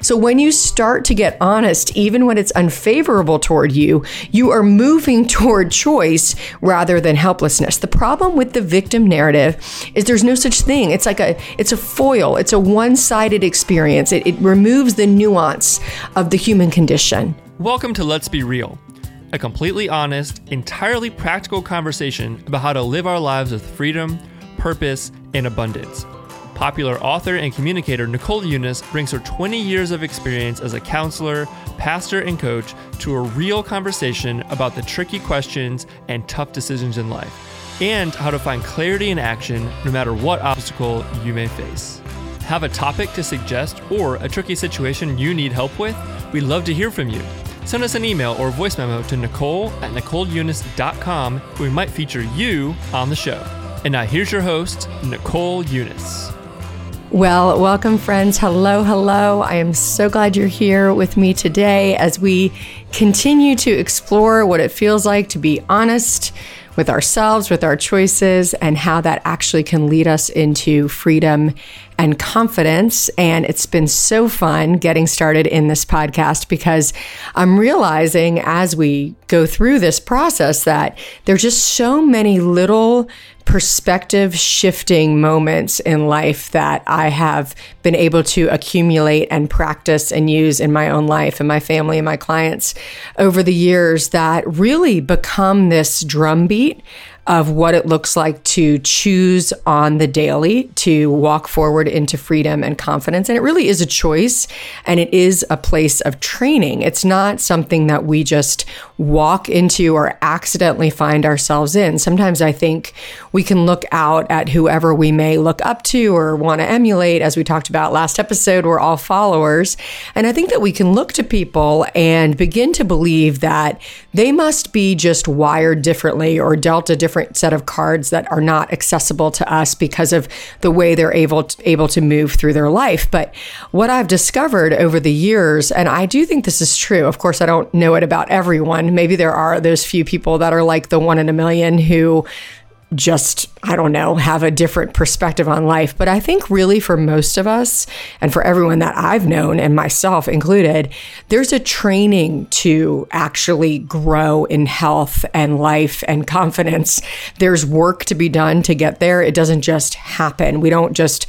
So when you start to get honest, even when it's unfavorable toward you, you are moving toward choice rather than helplessness. The problem with the victim narrative is there's no such thing. It's a foil. It's a one-sided experience. It removes the nuance of the human condition. Welcome to Let's Be Real, a completely honest, entirely practical conversation about how to live our lives with freedom, purpose, and abundance. Popular author and communicator Nicole Unice brings her 20 years of experience as a counselor, pastor, and coach to a real conversation about the tricky questions and tough decisions in life, and how to find clarity in action no matter what obstacle you may face. Have a topic to suggest or a tricky situation you need help with? We'd love to hear from you. Send us an email or voice memo to nicole@nicoleunice.com. We might feature you on the show. And now here's your host, Nicole Unice. Well, welcome friends. Hello. I am so glad you're here with me today as we continue to explore what it feels like to be honest with ourselves, with our choices, and how that actually can lead us into freedom and confidence. And it's been so fun getting started in this podcast because I'm realizing as we go through this process that there's just so many little perspective shifting moments in life that I have been able to accumulate and practice and use in my own life and my family and my clients over the years that really become this drumbeat of what it looks like to choose on the daily to walk forward into freedom and confidence. And it really is a choice, and it is a place of training. It's not something that we just walk into or accidentally find ourselves in. Sometimes I think we can look out at whoever we may look up to or want to emulate. As we talked about last episode, we're all followers. And I think that we can look to people and begin to believe that they must be just wired differently or dealt a different set of cards that are not accessible to us because of the way they're able to move through their life. But what I've discovered over the years, and I do think this is true, of course, I don't know it about everyone. Maybe there are those few people that are like the 1 in a million who just, I don't know, have a different perspective on life. But I think really for most of us and for everyone that I've known and myself included, there's a training to actually grow in health and life and confidence. There's work to be done to get there. It doesn't just happen. We don't just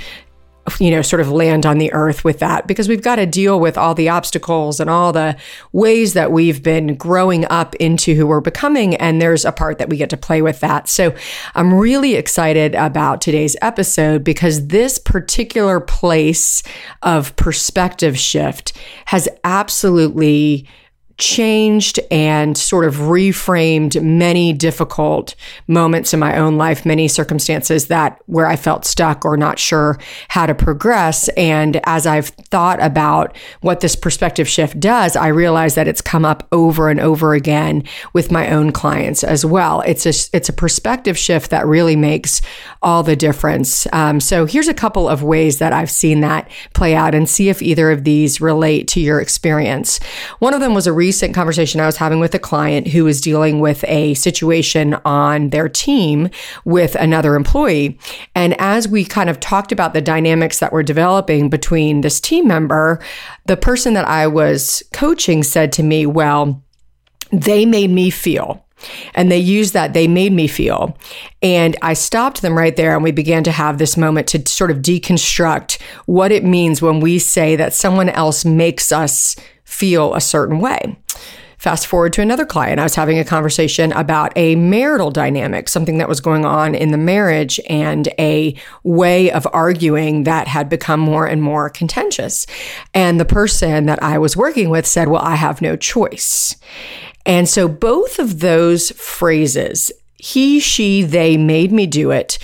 sort of land on the earth with that because we've got to deal with all the obstacles and all the ways that we've been growing up into who we're becoming. And there's a part that we get to play with that. So I'm really excited about today's episode because this particular place of perspective shift has absolutely changed and sort of reframed many difficult moments in my own life, many circumstances where I felt stuck or not sure how to progress. And as I've thought about what this perspective shift does, I realize that it's come up over and over again with my own clients as well. It's a perspective shift that really makes all the difference. So here's a couple of ways that I've seen that play out and see if either of these relate to your experience. One of them was a recent conversation I was having with a client who was dealing with a situation on their team with another employee. And as we kind of talked about the dynamics that were developing between this team member, the person that I was coaching said to me, well, they made me feel. And they used that, they made me feel. And I stopped them right there and we began to have this moment to sort of deconstruct what it means when we say that someone else makes us feel a certain way. Fast forward to another client. I was having a conversation about a marital dynamic, something that was going on in the marriage and a way of arguing that had become more and more contentious. And the person that I was working with said, well, I have no choice. And so both of those phrases, he, she, they made me do it,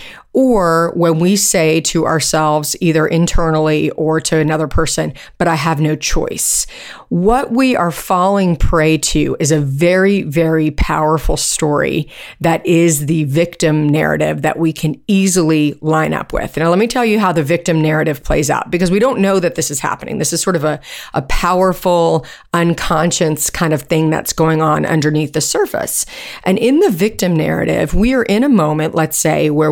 or when we say to ourselves, either internally or to another person, but I have no choice. What we are falling prey to is a very, very powerful story that is the victim narrative that we can easily line up with. Now, let me tell you how the victim narrative plays out, because we don't know that this is happening. This is sort of a powerful, unconscious kind of thing that's going on underneath the surface. And in the victim narrative, we are in a moment, let's say, where we feel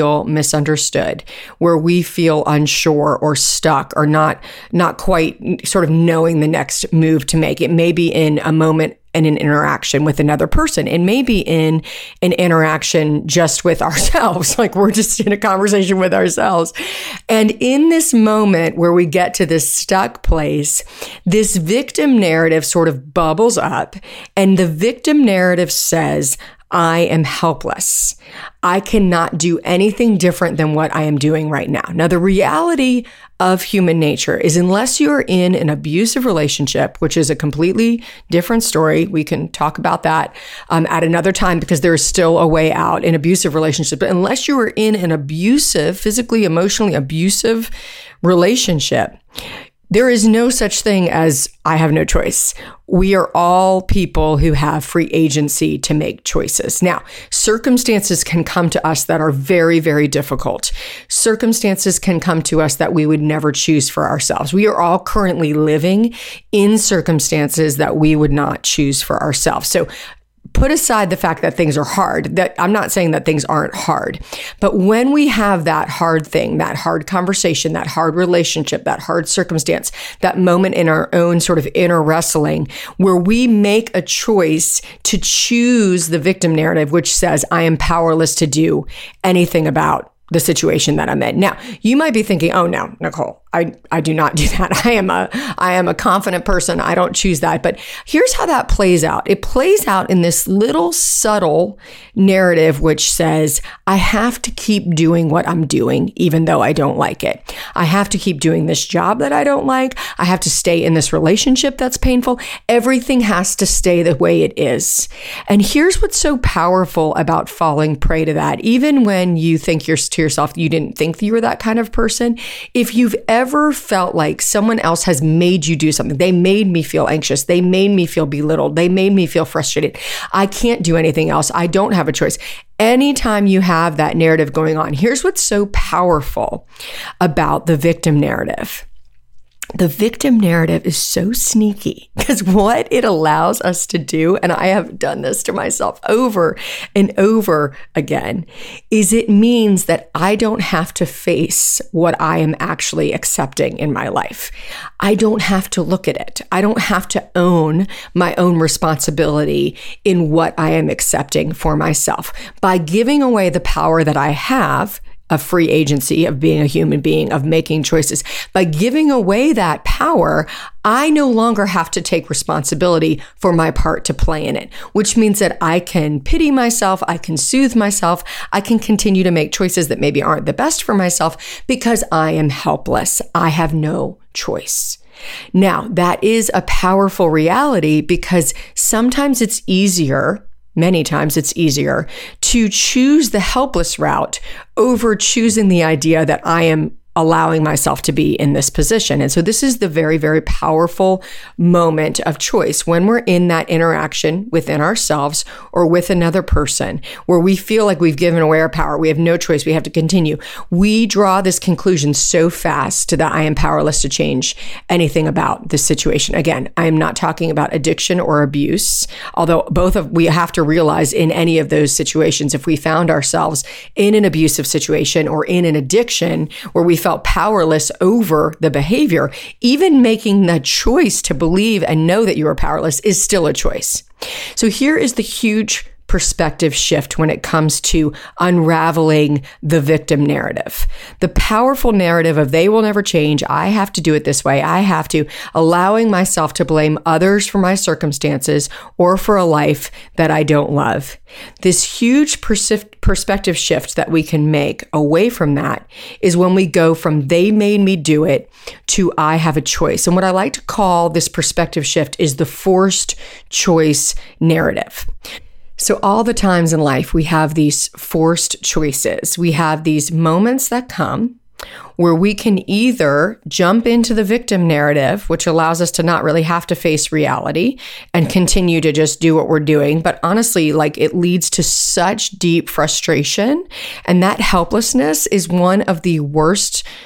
feel misunderstood, where we feel unsure or stuck or not quite sort of knowing the next move to make. It may be in a moment in an interaction with another person. It may be in an interaction just with ourselves, like we're just in a conversation with ourselves. And in this moment where we get to this stuck place, this victim narrative sort of bubbles up, and the victim narrative says, I am helpless. I cannot do anything different than what I am doing right now. Now, the reality of human nature is unless you're in an abusive relationship, which is a completely different story, we can talk about that at another time because there is still a way out in abusive relationships. But unless you are in an abusive, physically, emotionally abusive relationship, there is no such thing as I have no choice. We are all people who have free agency to make choices. Now, circumstances can come to us that are very, very difficult. Circumstances can come to us that we would never choose for ourselves. We are all currently living in circumstances that we would not choose for ourselves. So put aside the fact that things are hard. That I'm not saying that things aren't hard, but when we have that hard thing, that hard conversation, that hard relationship, that hard circumstance, that moment in our own sort of inner wrestling where we make a choice to choose the victim narrative, which says, I am powerless to do anything about the situation that I'm in. Now, you might be thinking, oh no, Nicole, I do not do that. I am a confident person. I don't choose that. But here's how that plays out. It plays out in this little subtle narrative, which says, I have to keep doing what I'm doing, even though I don't like it. I have to keep doing this job that I don't like. I have to stay in this relationship that's painful. Everything has to stay the way it is. And here's what's so powerful about falling prey to that. Even when you think to yourself, you didn't think that you were that kind of person. If you've ever felt like someone else has made you do something, they made me feel anxious, they made me feel belittled, they made me feel frustrated, I can't do anything else, I don't have a choice. Anytime you have that narrative going on, here's what's so powerful about the victim narrative. The victim narrative is so sneaky because what it allows us to do, and I have done this to myself over and over again, is it means that I don't have to face what I am actually accepting in my life. I don't have to look at it. I don't have to own my own responsibility in what I am accepting for myself. By giving away the power that I have of free agency, of being a human being, of making choices. By giving away that power, I no longer have to take responsibility for my part to play in it, which means that I can pity myself, I can soothe myself, I can continue to make choices that maybe aren't the best for myself because I am helpless. I have no choice. Now, that is a powerful reality because sometimes it's easier, many times it's easier to choose the helpless route over choosing the idea that I am allowing myself to be in this position. And so this is the very, very powerful moment of choice when we're in that interaction within ourselves or with another person where we feel like we've given away our power. We have no choice. We have to continue. We draw this conclusion so fast that I am powerless to change anything about this situation. Again, I am not talking about addiction or abuse, although we have to realize in any of those situations, if we found ourselves in an abusive situation or in an addiction where we felt powerless over the behavior, even making the choice to believe and know that you are powerless is still a choice. So here is the huge perspective shift when it comes to unraveling the victim narrative. The powerful narrative of they will never change, I have to do it this way, I have to, allowing myself to blame others for my circumstances or for a life that I don't love. This huge perspective shift that we can make away from that is when we go from they made me do it to I have a choice. And what I like to call this perspective shift is the forced choice narrative. So all the times in life, we have these forced choices. We have these moments that come where we can either jump into the victim narrative, which allows us to not really have to face reality and continue to just do what we're doing. But honestly, it leads to such deep frustration. And that helplessness is one of the worst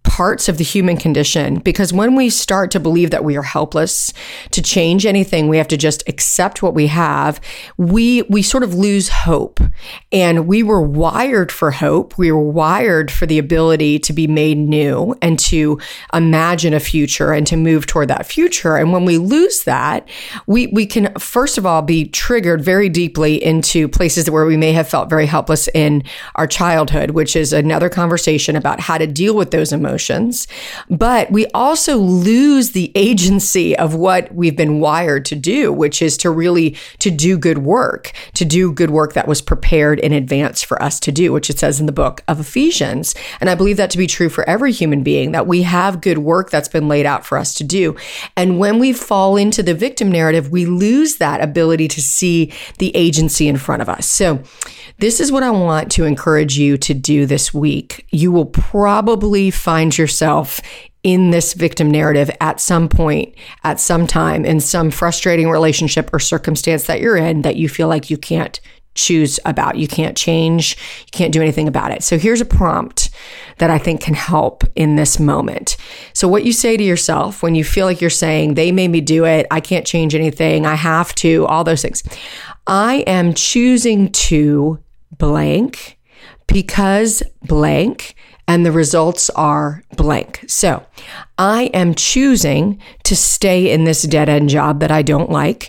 parts of the human condition, because when we start to believe that we are helpless to change anything, we have to just accept what we have, we sort of lose hope. And we were wired for hope. We were wired for the ability to be made new and to imagine a future and to move toward that future. And when we lose that, we can, first of all, be triggered very deeply into places where we may have felt very helpless in our childhood, which is another conversation about how to deal with those emotions. But we also lose the agency of what we've been wired to do, which is to do good work, that was prepared in advance for us to do, which it says in the book of Ephesians. And I believe that to be true for every human being, that we have good work that's been laid out for us to do. And when we fall into the victim narrative, we lose that ability to see the agency in front of us. So this is what I want to encourage you to do this week. You will probably find yourself in this victim narrative at some point, at some time, in some frustrating relationship or circumstance that you're in that you feel like you can't choose about, you can't change, you can't do anything about it. So here's a prompt that I think can help in this moment. So what you say to yourself when you feel like you're saying, they made me do it, I can't change anything, I have to, all those things. I am choosing to blank because blank, and the results are blank. So I am choosing to stay in this dead-end job that I don't like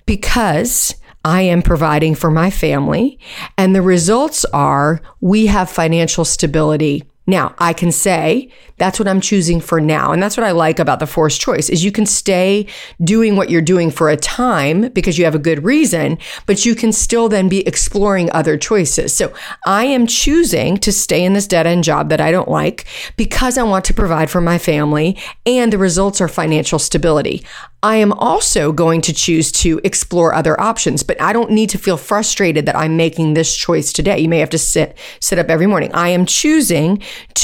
because I am providing for my family, and the results are we have financial stability. Now, I can say that's what I'm choosing for now. And that's what I like about the forced choice is you can stay doing what you're doing for a time because you have a good reason, but you can still then be exploring other choices. So I am choosing to stay in this dead-end job that I don't like because I want to provide for my family, and the results are financial stability. I am also going to choose to explore other options, but I don't need to feel frustrated that I'm making this choice today. You may have to sit up every morning. I am choosing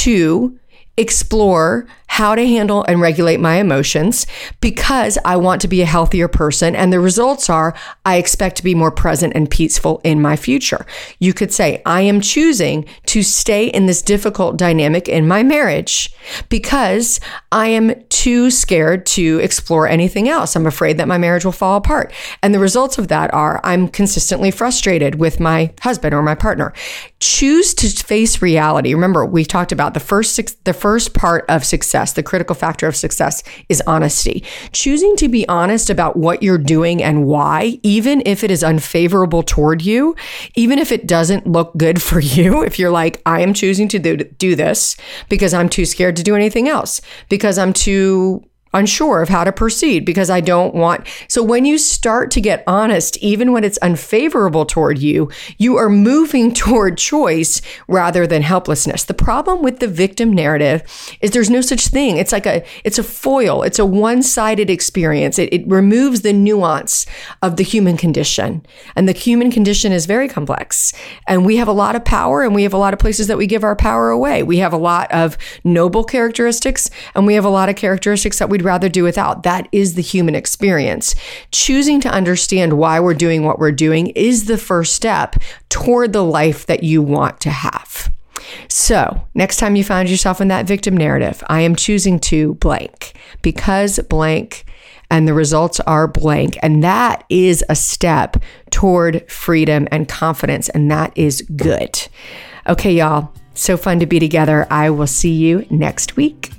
to explore how to handle and regulate my emotions because I want to be a healthier person. And the results are I expect to be more present and peaceful in my future. You could say, I am choosing to stay in this difficult dynamic in my marriage because I am too scared to explore anything else. I'm afraid that my marriage will fall apart. And the results of that are I'm consistently frustrated with my husband or my partner. Choose to face reality. Remember, we talked about the first part of success. The critical factor of success is honesty. Choosing to be honest about what you're doing and why, even if it is unfavorable toward you, even if it doesn't look good for you, if you're like, I am choosing to do this because I'm too scared to do anything else, because I'm too unsure of how to proceed, because I don't want. So when you start to get honest, even when it's unfavorable toward you, you are moving toward choice rather than helplessness. The problem with the victim narrative is there's no such thing. It's a foil. It's a one-sided experience. It removes the nuance of the human condition. And the human condition is very complex. And we have a lot of power, and we have a lot of places that we give our power away. We have a lot of noble characteristics, and we have a lot of characteristics that we'd rather do without. That is the human experience. Choosing to understand why we're doing what we're doing is the first step toward the life that you want to have. So next time you find yourself in that victim narrative, I am choosing to blank because blank, and the results are blank. And that is a step toward freedom and confidence. And that is good. Okay, y'all. So fun to be together. I will see you next week.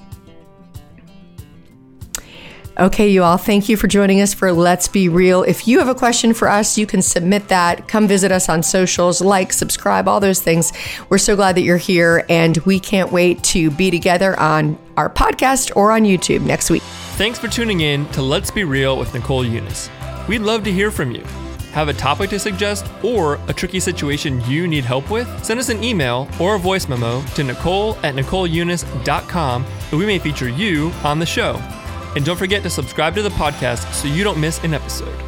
Okay, you all, thank you for joining us for Let's Be Real. If you have a question for us, you can submit that. Come visit us on socials, like, subscribe, all those things. We're so glad that you're here, and we can't wait to be together on our podcast or on YouTube next week. Thanks for tuning in to Let's Be Real with Nicole Unice. We'd love to hear from you. Have a topic to suggest or a tricky situation you need help with? Send us an email or a voice memo to nicole@nicoleunice.com, and we may feature you on the show. And don't forget to subscribe to the podcast so you don't miss an episode.